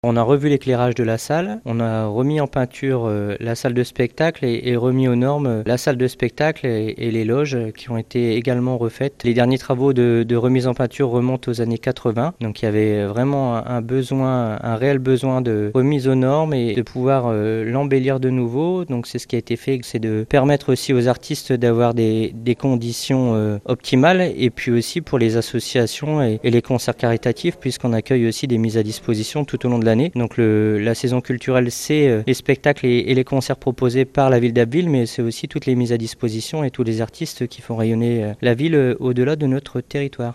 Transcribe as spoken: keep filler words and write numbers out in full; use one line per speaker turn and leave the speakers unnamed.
On a revu l'éclairage de la salle, on a remis en peinture euh, la salle de spectacle et, et remis aux normes euh, la salle de spectacle et, et les loges euh, qui ont été également refaites. Les derniers travaux de, de remise en peinture remontent aux années quatre-vingts, donc il y avait vraiment un, un besoin, un réel besoin de remise aux normes et de pouvoir euh, l'embellir de nouveau. Donc c'est ce qui a été fait, c'est de permettre aussi aux artistes d'avoir des, des conditions euh, optimales et puis aussi pour les associations et, et les concerts caritatifs puisqu'on accueille aussi des mises à disposition tout au long de la Donc le, la saison culturelle, c'est euh, les spectacles et, et les concerts proposés par la ville d'Abbeville, mais c'est aussi toutes les mises à disposition et tous les artistes qui font rayonner euh, la ville euh, au-delà de notre territoire.